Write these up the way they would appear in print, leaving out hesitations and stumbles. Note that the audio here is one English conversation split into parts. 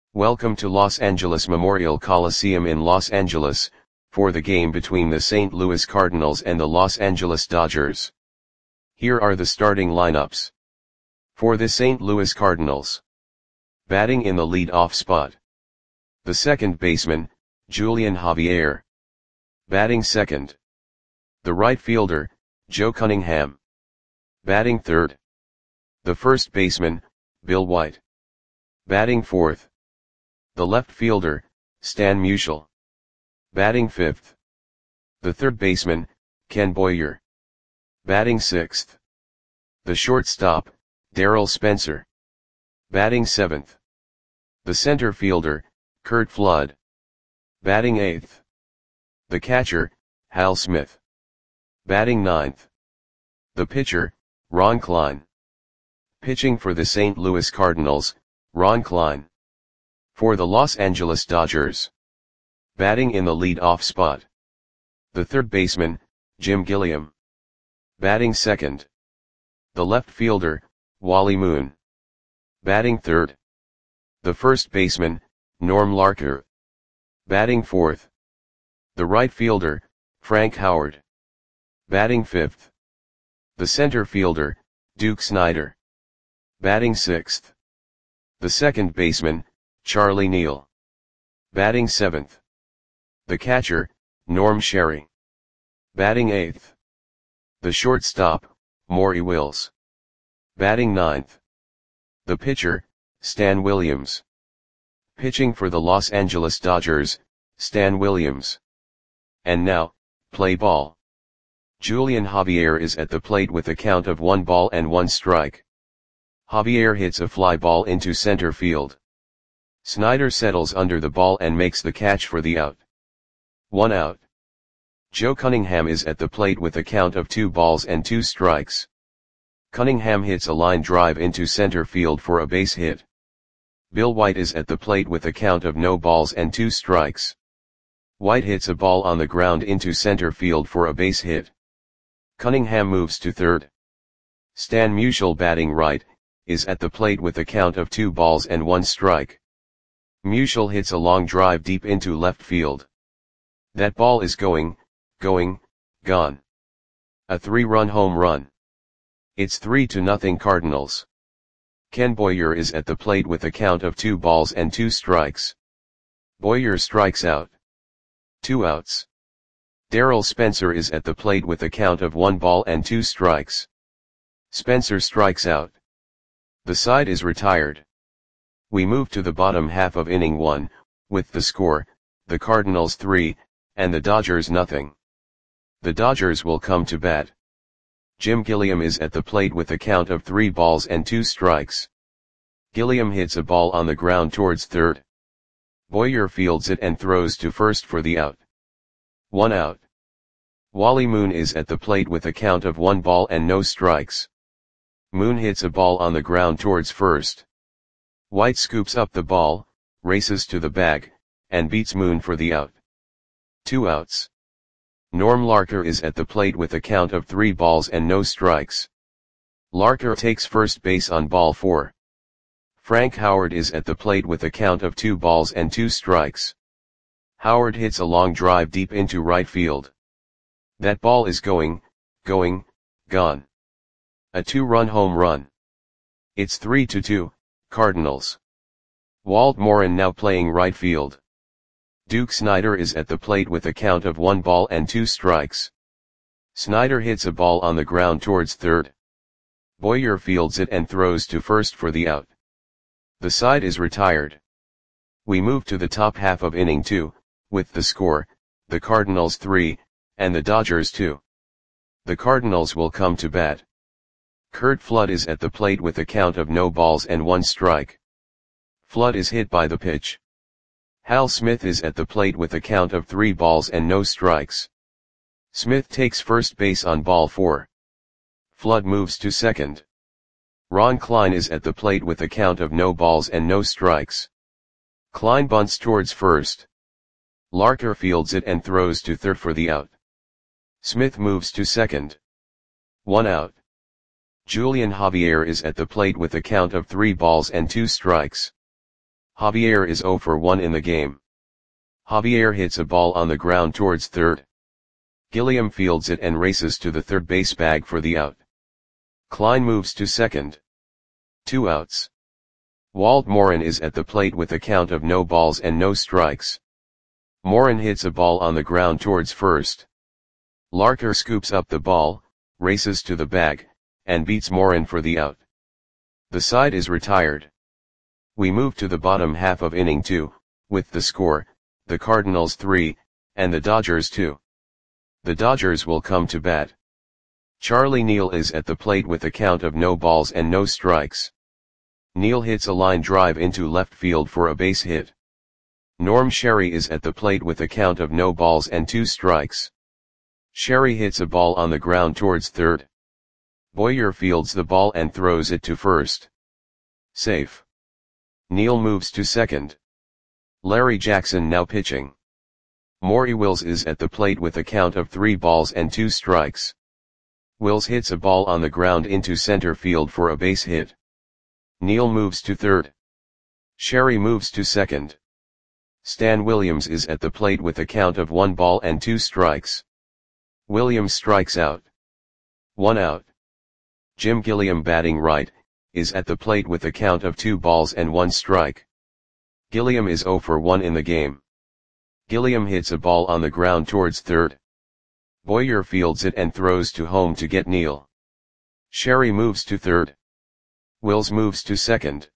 Welcome to Los Angeles Memorial Coliseum in Los Angeles, for the game between the St. Louis Cardinals and the Los Angeles Dodgers. Here are the starting lineups. For the St. Louis Cardinals. Batting in the lead-off spot. The second baseman, Julian Javier. Batting second. The right fielder, Joe Cunningham. Batting third. The first baseman, Bill White. Batting fourth. The left fielder, Stan Musial. Batting fifth. The third baseman, Ken Boyer. Batting sixth. The shortstop, Darryl Spencer. Batting seventh. The center fielder, Curt Flood. Batting eighth. The catcher, Hal Smith. Batting ninth. The pitcher, Ron Klein. Pitching for the St. Louis Cardinals, Ron Klein. For the Los Angeles Dodgers. Batting in the lead-off spot. The third baseman, Jim Gilliam. Batting second. The left fielder, Wally Moon. Batting third. The first baseman, Norm Larker. Batting fourth. The right fielder, Frank Howard. Batting fifth. The center fielder, Duke Snider. Batting sixth. The second baseman, Charlie Neal. Batting seventh. The catcher, Norm Sherry. Batting eighth. The shortstop, Maury Wills. Batting ninth. The pitcher, Stan Williams. Pitching for the Los Angeles Dodgers, Stan Williams. And now, play ball. Julian Javier is at the plate with a count of 1 ball and 1 strike. Javier hits a fly ball into center field. Snider settles under the ball and makes the catch for the out. 1 out. Joe Cunningham is at the plate with a count of 2 balls and 2 strikes. Cunningham hits a line drive into center field for a base hit. Bill White is at the plate with a count of no balls and 2 strikes. White hits a ball on the ground into center field for a base hit. Cunningham moves to third. Stan Musial, batting right, is at the plate with a count of 2 balls and 1 strike. Musial hits a long drive deep into left field. That ball is gone. A 3-run home run. It's 3-0 Cardinals. Ken Boyer is at the plate with a count of 2 balls and 2 strikes. Boyer strikes out. 2 outs. Darryl Spencer is at the plate with a count of 1 ball and 2 strikes. Spencer strikes out. The side is retired. We move to the bottom half of inning 1, with the score, the Cardinals 3, and the Dodgers 0. The Dodgers will come to bat. Jim Gilliam is at the plate with a count of 3 balls and 2 strikes. Gilliam hits a ball on the ground towards third. Boyer fields it and throws to first for the out. 1 out. Wally Moon is at the plate with a count of 1 ball and no strikes. Moon hits a ball on the ground towards first. White scoops up the ball, races to the bag, and beats Moon for the out. 2 outs. Norm Larker is at the plate with a count of 3 balls and no strikes. Larker takes first base on ball 4. Frank Howard is at the plate with a count of 2 balls and 2 strikes. Howard hits a long drive deep into right field. That ball is gone. A 2-run home run. It's 3-2, Cardinals. Walt Morin now playing right field. Duke Snider is at the plate with a count of 1 ball and 2 strikes. Snider hits a ball on the ground towards third. Boyer fields it and throws to first for the out. The side is retired. We move to the top half of inning 2, with the score, the Cardinals 3, and the Dodgers 2. The Cardinals will come to bat. Curt Flood is at the plate with a count of no balls and 1 strike. Flood is hit by the pitch. Hal Smith is at the plate with a count of 3 balls and no strikes. Smith takes first base on ball 4. Flood moves to second. Ron Klein is at the plate with a count of no balls and no strikes. Klein bunts towards first. Larker fields it and throws to third for the out. Smith moves to second. 1 out. Julian Javier is at the plate with a count of 3 balls and 2 strikes. Javier is 0 for 1 in the game. Javier hits a ball on the ground towards third. Gilliam fields it and races to the third base bag for the out. Klein moves to second. 2 outs. Walt Morin is at the plate with a count of no balls and no strikes. Morin hits a ball on the ground towards first. Larker scoops up the ball, races to the bag, and beats Morin for the out. The side is retired. We move to the bottom half of inning 2, with the score, the Cardinals 3, and the Dodgers 2. The Dodgers will come to bat. Charlie Neal is at the plate with a count of no balls and no strikes. Neal hits a line drive into left field for a base hit. Norm Sherry is at the plate with a count of no balls and 2 strikes. Sherry hits a ball on the ground towards third. Boyer fields the ball and throws it to first. Safe. Neal moves to second. Larry Jackson now pitching. Maury Wills is at the plate with a count of 3 balls and 2 strikes. Wills hits a ball on the ground into center field for a base hit. Neal moves to third. Sherry moves to second. Stan Williams is at the plate with a count of 1 ball and 2 strikes. Williams strikes out. 1 out. Jim Gilliam batting right, is at the plate with a count of 2 balls and 1 strike. Gilliam is 0 for 1 in the game. Gilliam hits a ball on the ground towards third. Boyer fields it and throws to home to get Neal. Sherry moves to third. Wills moves to second.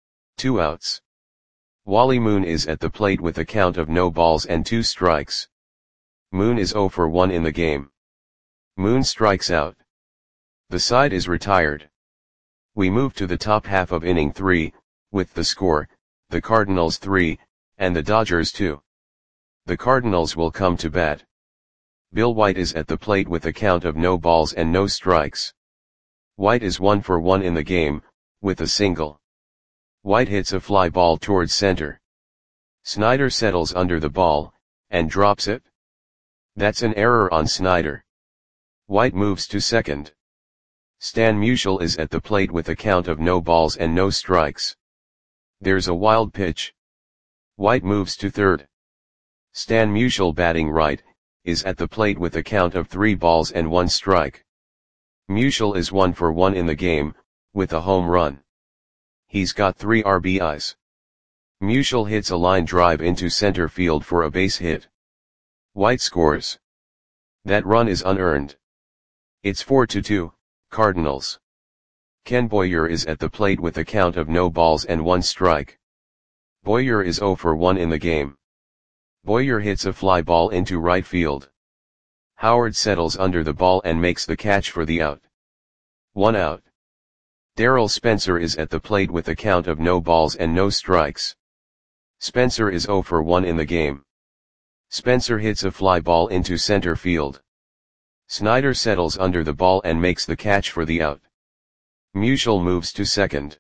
2 outs. Wally Moon is at the plate with a count of no balls and 2 strikes. Moon is 0 for 1 in the game. Moon strikes out. The side is retired. We move to the top half of inning 3, with the score, the Cardinals 3, and the Dodgers 2. The Cardinals will come to bat. Bill White is at the plate with a count of no balls and no strikes. White is 1 for 1 in the game, with a single. White hits a fly ball towards center. Snyder settles under the ball, and drops it. That's an error on Snyder. White moves to second. Stan Musial is at the plate with a count of no balls and no strikes. There's a wild pitch. White moves to third. Stan Musial batting right, is at the plate with a count of 3 balls and 1 strike. Musial is 1 for 1 in the game, with a home run. He's got 3 RBIs. Musial hits a line drive into center field for a base hit. White scores. That run is unearned. It's 4-2, Cardinals. Ken Boyer is at the plate with a count of no balls and 1 strike. Boyer is 0 for 1 in the game. Boyer hits a fly ball into right field. Howard settles under the ball and makes the catch for the out. 1 out. Darrell Spencer is at the plate with a count of no balls and no strikes. Spencer is 0 for 1 in the game. Spencer hits a fly ball into center field. Snyder settles under the ball and makes the catch for the out. Musial moves to second.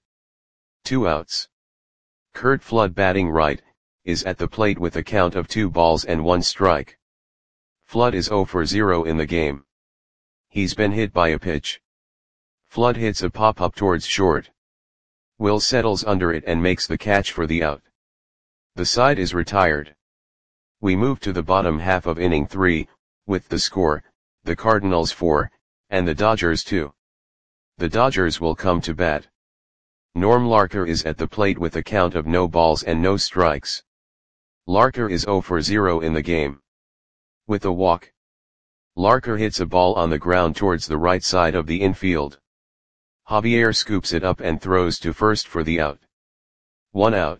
2 outs. Curt Flood batting right, is at the plate with a count of 2 balls and 1 strike. Flood is 0 for 0 in the game. He's been hit by a pitch. Flood hits a pop-up towards short. Will settles under it and makes the catch for the out. The side is retired. We move to the bottom half of inning 3, with the score, the Cardinals 4, and the Dodgers 2. The Dodgers will come to bat. Norm Larker is at the plate with a count of no balls and no strikes. Larker is 0 for 0 in the game. With a walk. Larker hits a ball on the ground towards the right side of the infield. Javier scoops it up and throws to first for the out. 1 out.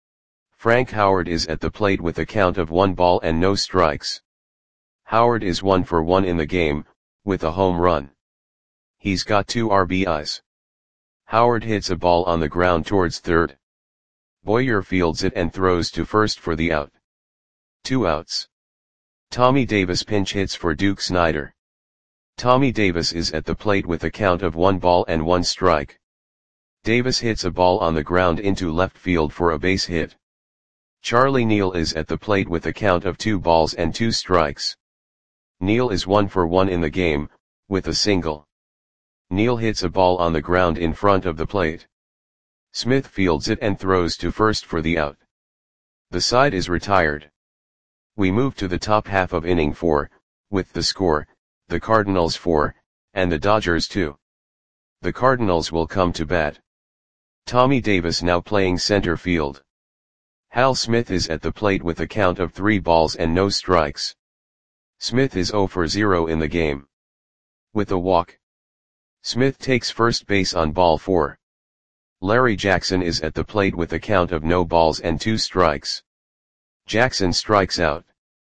Frank Howard is at the plate with a count of 1 ball and no strikes. Howard is 1 for 1 in the game, with a home run. He's got 2 RBIs. Howard hits a ball on the ground towards third. Boyer fields it and throws to first for the out. 2 outs. Tommy Davis pinch hits for Duke Snyder. Tommy Davis is at the plate with a count of 1 ball and 1 strike. Davis hits a ball on the ground into left field for a base hit. Charlie Neal is at the plate with a count of 2 balls and 2 strikes. Neal is 1 for 1 in the game, with a single. Neal hits a ball on the ground in front of the plate. Smith fields it and throws to first for the out. The side is retired. We move to the top half of inning 4, with the score, the Cardinals 4, and the Dodgers 2. The Cardinals will come to bat. Tommy Davis now playing center field. Hal Smith is at the plate with a count of 3 balls and no strikes. Smith is 0 for 0 in the game. With a walk. Smith takes first base on ball 4. Larry Jackson is at the plate with a count of no balls and 2 strikes. Jackson strikes out.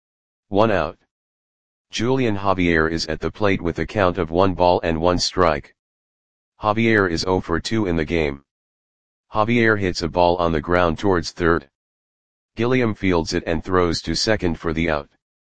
1 out. Julian Javier is at the plate with a count of 1 ball and 1 strike. Javier is 0 for 2 in the game. Javier hits a ball on the ground towards third. Gilliam fields it and throws to second for the out.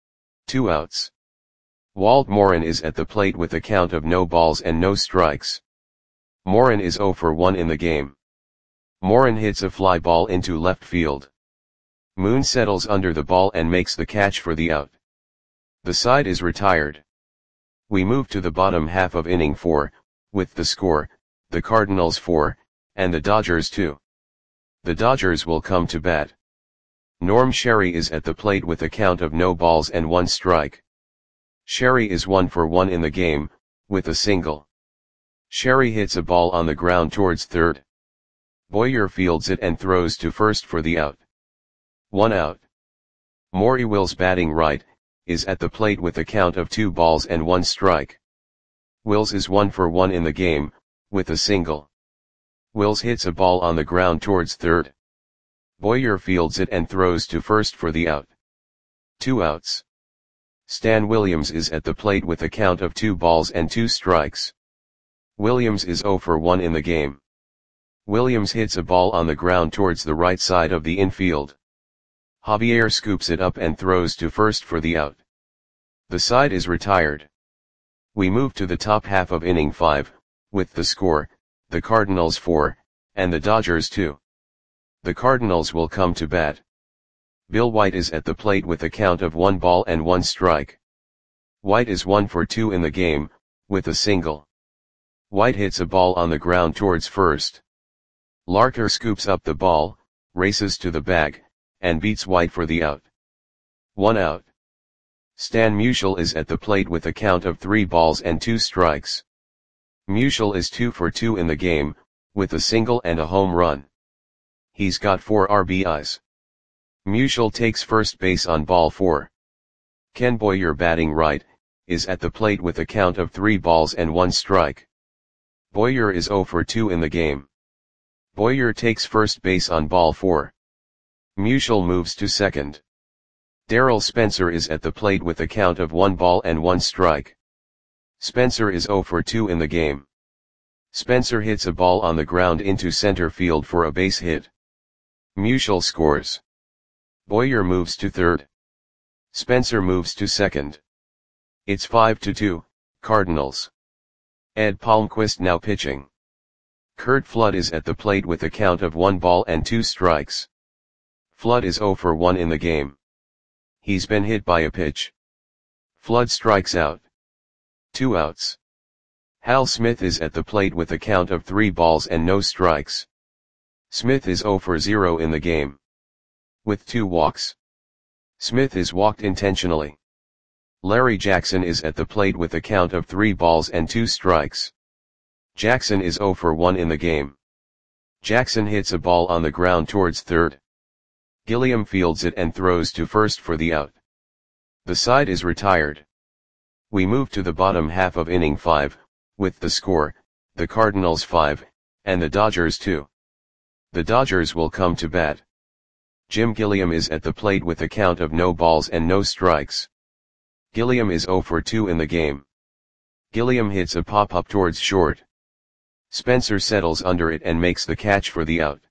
2 outs. Walt Morin is at the plate with a count of no balls and no strikes. Morin is 0 for 1 in the game. Morin hits a fly ball into left field. Moon settles under the ball and makes the catch for the out. The side is retired. We move to the bottom half of inning 4, with the score, the Cardinals 4, and the Dodgers 2. The Dodgers will come to bat. Norm Sherry is at the plate with a count of no balls and 1 strike. Sherry is 1 for 1 in the game, with a single. Sherry hits a ball on the ground towards third. Boyer fields it and throws to first for the out. 1 out. Maury Wills batting right, is at the plate with a count of 2 balls and 1 strike. Wills is 1 for 1 in the game, with a single. Wills hits a ball on the ground towards third. Boyer fields it and throws to first for the out. 2 outs. Stan Williams is at the plate with a count of 2 balls and 2 strikes. Williams is 0 for 1 in the game. Williams hits a ball on the ground towards the right side of the infield. Javier scoops it up and throws to first for the out. The side is retired. We move to the top half of inning 5, with the score, the Cardinals 4, and the Dodgers 2. The Cardinals will come to bat. Bill White is at the plate with a count of 1 ball and 1 strike. White is 1 for 2 in the game, with a single. White hits a ball on the ground towards first. Larker scoops up the ball, races to the bag, and beats White for the out. 1 out. Stan Musial is at the plate with a count of 3 balls and 2 strikes. Musial is 2 for 2 in the game, with a single and a home run. He's got 4 RBIs. Musial takes first base on ball 4. Ken Boyer batting right, is at the plate with a count of 3 balls and 1 strike. Boyer is 0 for 2 in the game. Boyer takes first base on ball 4. Musial moves to second. Darrell Spencer is at the plate with a count of 1 ball and 1 strike. Spencer is 0 for 2 in the game. Spencer hits a ball on the ground into center field for a base hit. Musial scores. Boyer moves to third. Spencer moves to second. It's 5-2, Cardinals. Ed Palmquist now pitching. Curt Flood is at the plate with a count of 1 ball and 2 strikes. Flood is 0 for 1 in the game. He's been hit by a pitch. Flood strikes out. 2 outs. Hal Smith is at the plate with a count of 3 balls and no strikes. Smith is 0 for 0 in the game. With 2 walks. Smith is walked intentionally. Larry Jackson is at the plate with a count of 3 balls and 2 strikes. Jackson is 0 for 1 in the game. Jackson hits a ball on the ground towards third. Gilliam fields it and throws to first for the out. The side is retired. We move to the bottom half of inning 5, with the score, the Cardinals 5, and the Dodgers 2. The Dodgers will come to bat. Jim Gilliam is at the plate with a count of no balls and no strikes. Gilliam is 0 for 2 in the game. Gilliam hits a pop-up towards short. Spencer settles under it and makes the catch for the out.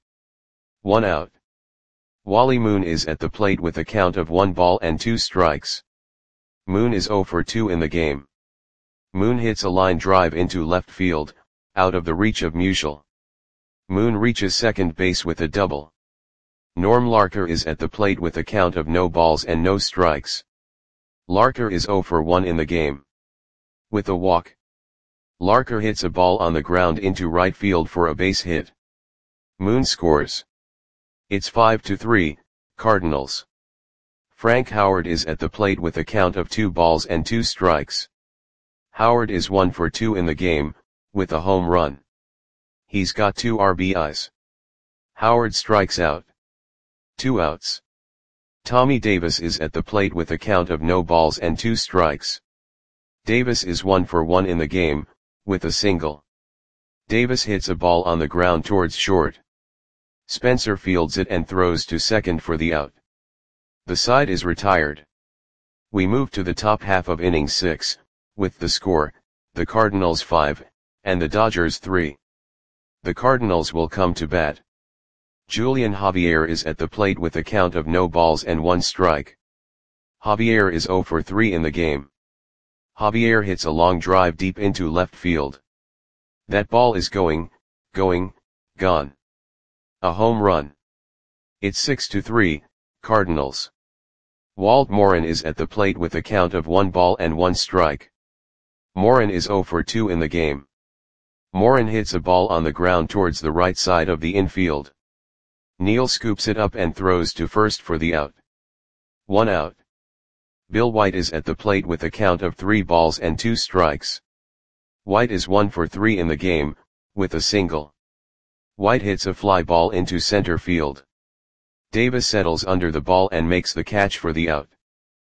1 out. Wally Moon is at the plate with a count of 1 ball and 2 strikes. Moon is 0 for 2 in the game. Moon hits a line drive into left field, out of the reach of Musial. Moon reaches second base with a double. Norm Larker is at the plate with a count of no balls and no strikes. Larker is 0 for 1 in the game. With a walk. Larker hits a ball on the ground into right field for a base hit. Moon scores. It's 5-3, Cardinals. Frank Howard is at the plate with a count of 2 balls and 2 strikes. Howard is 1 for 2 in the game, with a home run. He's got 2 RBIs. Howard strikes out. 2 outs. Tommy Davis is at the plate with a count of no balls and 2 strikes. Davis is 1 for 1 in the game, with a single. Davis hits a ball on the ground towards short. Spencer fields it and throws to second for the out. The side is retired. We move to the top half of inning 6, with the score, the Cardinals 5, and the Dodgers 3. The Cardinals will come to bat. Julian Javier is at the plate with a count of no balls and 1 strike. Javier is 0 for 3 in the game. Javier hits a long drive deep into left field. That ball is gone. A home run. It's 6-3, Cardinals. Walt Morin is at the plate with a count of 1 ball and 1 strike. Morin is 0 for 2 in the game. Morin hits a ball on the ground towards the right side of the infield. Neal scoops it up and throws to first for the out. 1 out. Bill White is at the plate with a count of 3 balls and 2 strikes. White is 1 for 3 in the game, with a single. White hits a fly ball into center field. Davis settles under the ball and makes the catch for the out.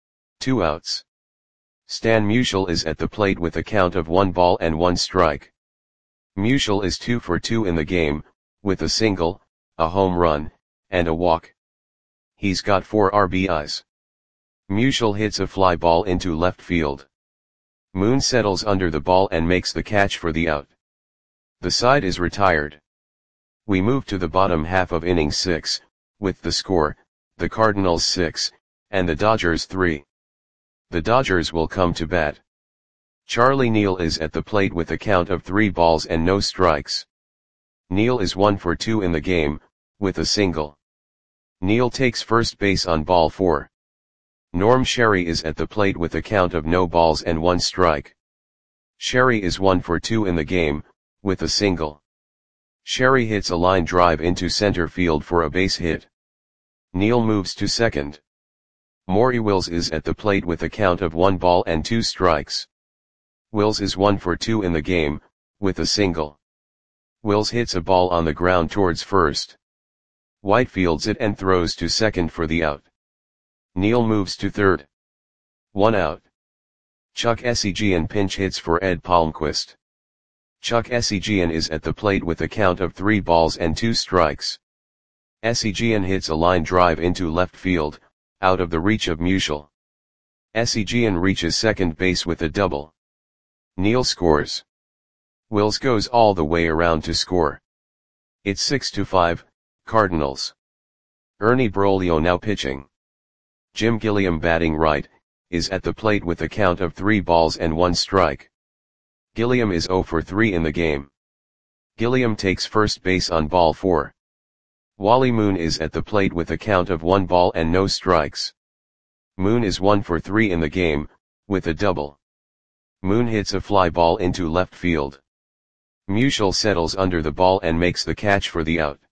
2 outs. Stan Musial is at the plate with a count of 1 ball and 1 strike. Musial is 2 for 2 in the game, with a single, a home run, and a walk. He's got 4 RBIs. Musial hits a fly ball into left field. Moon settles under the ball and makes the catch for the out. The side is retired. We move to the bottom half of inning 6, with the score, the Cardinals 6, and the Dodgers 3. The Dodgers will come to bat. Charlie Neal is at the plate with a count of 3 balls and no strikes. Neal is 1 for 2 in the game, with a single. Neal takes first base on ball 4. Norm Sherry is at the plate with a count of no balls and 1 strike. Sherry is 1 for 2 in the game, with a single. Sherry hits a line drive into center field for a base hit. Neal moves to second. Maury Wills is at the plate with a count of 1 ball and 2 strikes. Wills is 1 for 2 in the game, with a single. Wills hits a ball on the ground towards first. White fields it and throws to second for the out. Neal moves to third. 1 out. Chuck Essegian pinch hits for Ed Palmquist. Chuck Essegian is at the plate with a count of 3 balls and 2 strikes. Essegian hits a line drive into left field, out of the reach of Musial. Essegian reaches second base with a double. Neal scores. Wills goes all the way around to score. It's 6-5, Cardinals. Ernie Broglio now pitching. Jim Gilliam batting right, is at the plate with a count of 3 balls and 1 strike. Gilliam is 0 for 3 in the game. Gilliam takes first base on ball 4. Wally Moon is at the plate with a count of 1 ball and no strikes. Moon is 1 for 3 in the game, with a double. Moon hits a fly ball into left field. Musial settles under the ball and makes the catch for the out.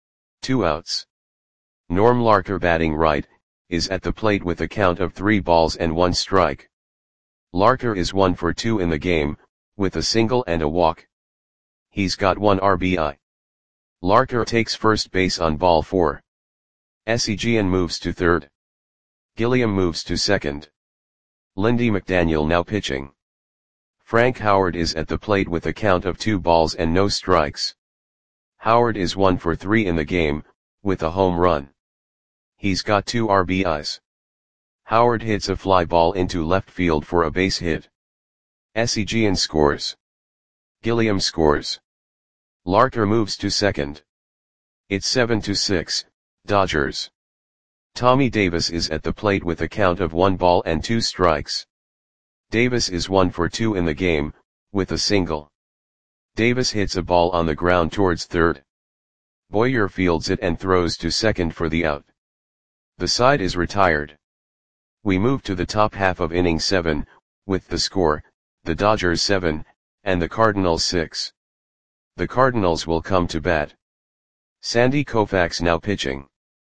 2 outs. Norm Larker batting right, is at the plate with a count of 3 balls and 1 strike. Larker is 1 for 2 in the game, with a single and a walk. He's got 1 RBI. Larker takes first base on ball 4. Essegian moves to third. Gilliam moves to second. Lindy McDaniel now pitching. Frank Howard is at the plate with a count of 2 balls and no strikes. Howard is 1 for 3 in the game, with a home run. He's got 2 RBIs. Howard hits a fly ball into left field for a base hit. Essegian scores. Gilliam scores. Larker moves to second. It's 7-6, Dodgers. Tommy Davis is at the plate with a count of 1 ball and 2 strikes. Davis is 1 for 2 in the game, with a single. Davis hits a ball on the ground towards third. Boyer fields it and throws to second for the out. The side is retired. We move to the top half of inning 7, with the score, the Dodgers 7, and the Cardinals 6. The Cardinals will come to bat. Sandy Koufax now pitching.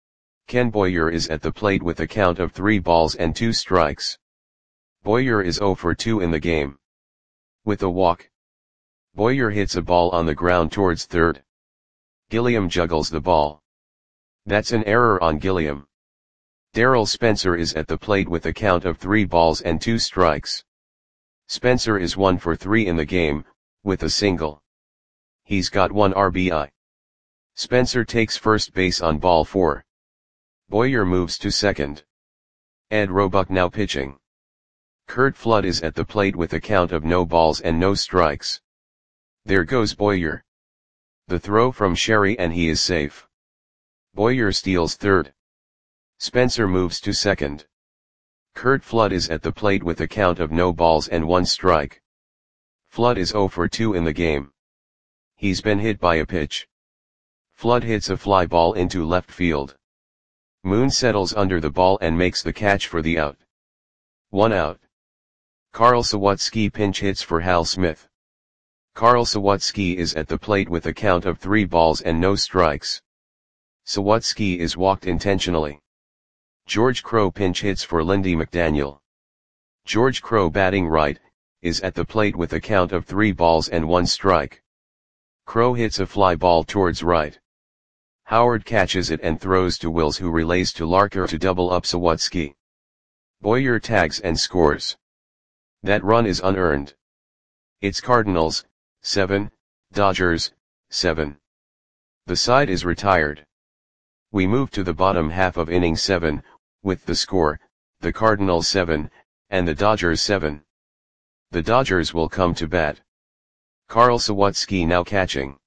Ken Boyer is at the plate with a count of 3 balls and 2 strikes. Boyer is 0 for 2 in the game. With a walk, Boyer hits a ball on the ground towards third. Gilliam juggles the ball. That's an error on Gilliam. Darrell Spencer is at the plate with a count of 3 balls and 2 strikes. Spencer is 1 for 3 in the game, with a single. He's got 1 RBI. Spencer takes first base on ball 4. Boyer moves to second. Ed Roebuck now pitching. Curt Flood is at the plate with a count of no balls and no strikes. There goes Boyer. The throw from Sherry and he is safe. Boyer steals third. Spencer moves to second. Curt Flood is at the plate with a count of no balls and 1 strike. Flood is 0 for 2 in the game. He's been hit by a pitch. Flood hits a fly ball into left field. Moon settles under the ball and makes the catch for the out. 1 out. Carl Sawatsky pinch hits for Hal Smith. Carl Sawatsky is at the plate with a count of 3 balls and no strikes. Sawatsky is walked intentionally. George Crowe pinch hits for Lindy McDaniel. George Crowe batting right, is at the plate with a count of 3 balls and 1 strike. Crowe hits a fly ball towards right. Howard catches it and throws to Wills, who relays to Larker to double up Sawatsky. Boyer tags and scores. That run is unearned. It's Cardinals, 7, Dodgers, 7. The side is retired. We move to the bottom half of inning 7, with the score, the Cardinals 7, and the Dodgers 7. The Dodgers will come to bat. Carl Sawatsky now catching.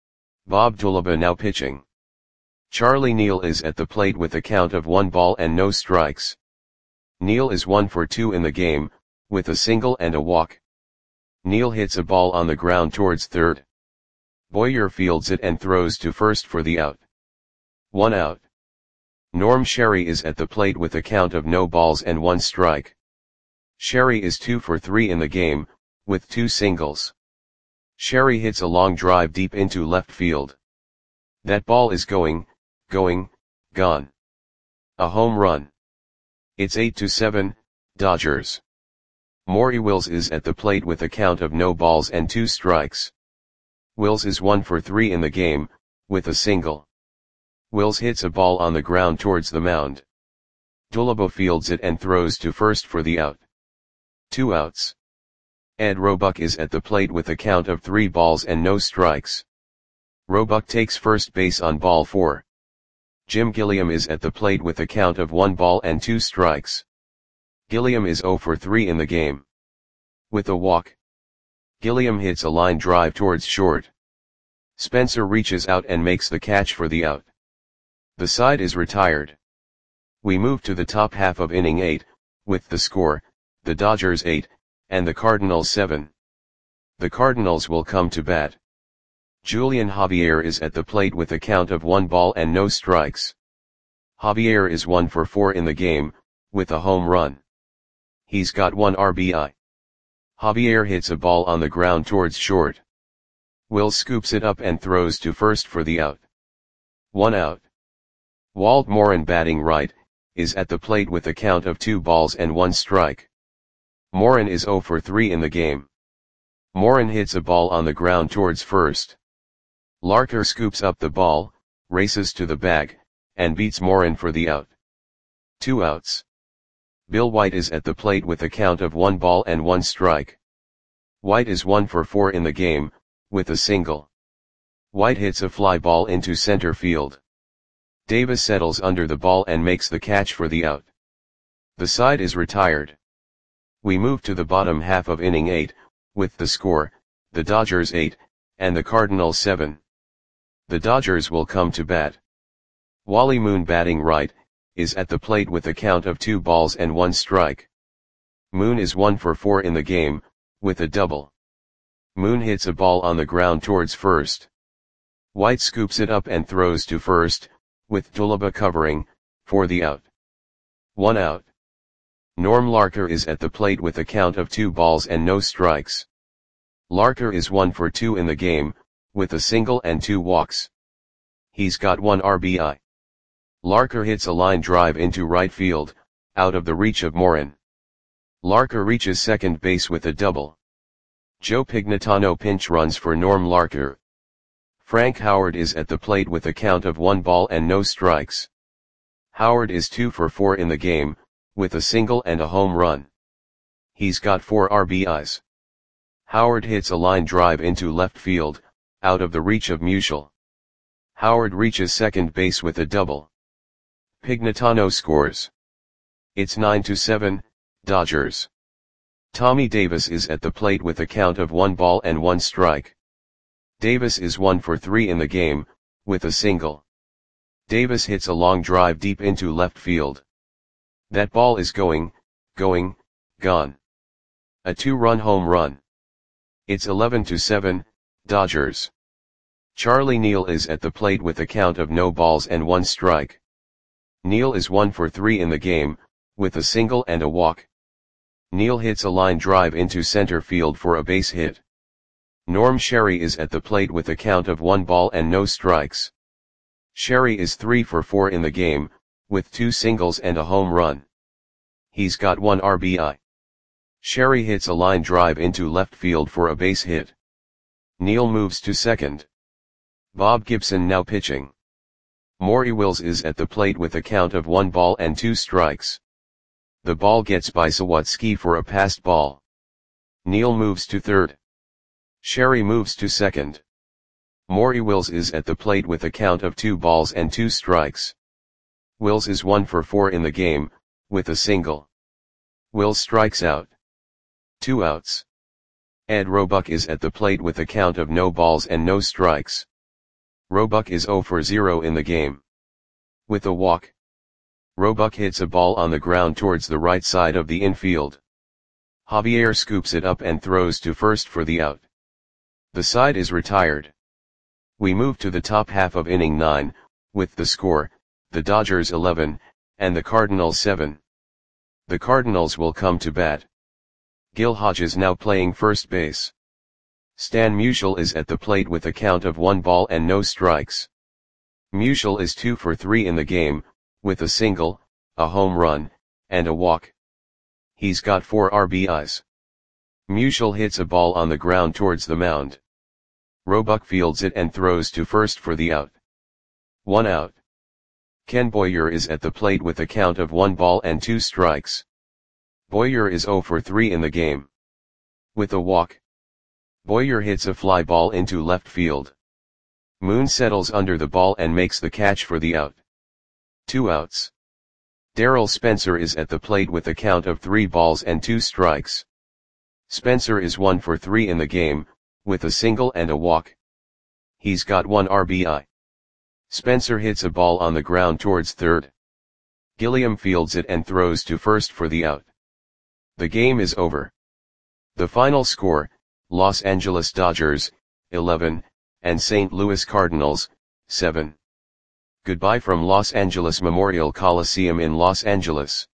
Bob Dulaba now pitching. Charlie Neal is at the plate with a count of 1 ball and no strikes. Neal is 1 for 2 in the game, with a single and a walk. Neal hits a ball on the ground towards third. Boyer fields it and throws to first for the out. 1 out. Norm Sherry is at the plate with a count of no balls and 1 strike. Sherry is 2 for 3 in the game, with 2 singles. Sherry hits a long drive deep into left field. That ball is gone. A home run. It's 8-7, Dodgers. Maury Wills is at the plate with a count of no balls and 2 strikes. Wills is 1 for 3 in the game, with a single. Wills hits a ball on the ground towards the mound. Dulaba fields it and throws to first for the out. 2 outs. Ed Roebuck is at the plate with a count of 3 balls and no strikes. Roebuck takes first base on ball 4. Jim Gilliam is at the plate with a count of 1 ball and 2 strikes. Gilliam is 0 for 3 in the game. With a walk, Gilliam hits a line drive towards short. Spencer reaches out and makes the catch for the out. The side is retired. We move to the top half of inning 8, with the score, the Dodgers 8, and the Cardinals 7. The Cardinals will come to bat. Julian Javier is at the plate with a count of 1 ball and no strikes. Javier is 1 for 4 in the game, with a home run. He's got 1 RBI. Javier hits a ball on the ground towards short. Will scoops it up and throws to first for the out. 1 out. Walt Morin batting right, is at the plate with a count of 2 balls and 1 strike. Morin is 0 for 3 in the game. Morin hits a ball on the ground towards first. Larker scoops up the ball, races to the bag, and beats Morin for the out. 2 outs. Bill White is at the plate with a count of 1 ball and 1 strike. White is 1 for 4 in the game, with a single. White hits a fly ball into center field. Davis settles under the ball and makes the catch for the out. The side is retired. We move to the bottom half of inning 8, with the score, the Dodgers 8, and the Cardinals 7. The Dodgers will come to bat. Wally Moon batting right, is at the plate with a count of 2 balls and 1 strike. Moon is 1 for 4 in the game, with a double. Moon hits a ball on the ground towards first. White scoops it up and throws to first, with Dulaba covering, for the out. 1 out. Norm Larker is at the plate with a count of 2 balls and no strikes. Larker is 1 for 2 in the game, with a single and 2 walks. He's got 1 RBI. Larker hits a line drive into right field, out of the reach of Morin. Larker reaches second base with a double. Joe Pignatano pinch runs for Norm Larker. Frank Howard is at the plate with a count of 1 ball and no strikes. Howard is 2 for 4 in the game, with a single and a home run. He's got 4 RBIs. Howard hits a line drive into left field, out of the reach of Musial. Howard reaches second base with a double. Pignatano scores. It's 9-7, Dodgers. Tommy Davis is at the plate with a count of 1 ball and 1 strike. Davis is 1 for 3 in the game, with a single. Davis hits a long drive deep into left field. That ball is gone. A 2-run home run. It's 11-7, Dodgers. Charlie Neal is at the plate with a count of no balls and 1 strike. Neal is 1 for 3 in the game, with a single and a walk. Neal hits a line drive into center field for a base hit. Norm Sherry is at the plate with a count of 1 ball and no strikes. Sherry is 3 for 4 in the game, with 2 singles and a home run. He's got 1 RBI. Sherry hits a line drive into left field for a base hit. Neal moves to second. Bob Gibson now pitching. Maury Wills is at the plate with a count of 1 ball and 2 strikes. The ball gets by Sawatsky for a passed ball. Neal moves to third. Sherry moves to second. Maury Wills is at the plate with a count of 2 balls and 2 strikes. Wills is 1 for 4 in the game, with a single. Wills strikes out. 2 outs. Ed Roebuck is at the plate with a count of no balls and no strikes. Roebuck is 0 for 0 in the game. With a walk. Roebuck hits a ball on the ground towards the right side of the infield. Javier scoops it up and throws to first for the out. The side is retired. We move to the top half of inning 9, with the score, the Dodgers 11, and the Cardinals 7. The Cardinals will come to bat. Gil Hodges now playing first base. Stan Musial is at the plate with a count of 1 ball and no strikes. Musial is 2 for 3 in the game, with a single, a home run, and a walk. He's got 4 RBIs. Musial hits a ball on the ground towards the mound. Roebuck fields it and throws to first for the out. 1 out. Ken Boyer is at the plate with a count of 1 ball and 2 strikes. Boyer is 0 for 3 in the game. With a walk. Boyer hits a fly ball into left field. Moon settles under the ball and makes the catch for the out. 2 outs. Darrell Spencer is at the plate with a count of 3 balls and 2 strikes. Spencer is 1 for 3 in the game, with a single and a walk. He's got 1 RBI. Spencer hits a ball on the ground towards third. Gilliam fields it and throws to first for the out. The game is over. The final score, Los Angeles Dodgers, 11, and St. Louis Cardinals, 7. Goodbye from Los Angeles Memorial Coliseum in Los Angeles.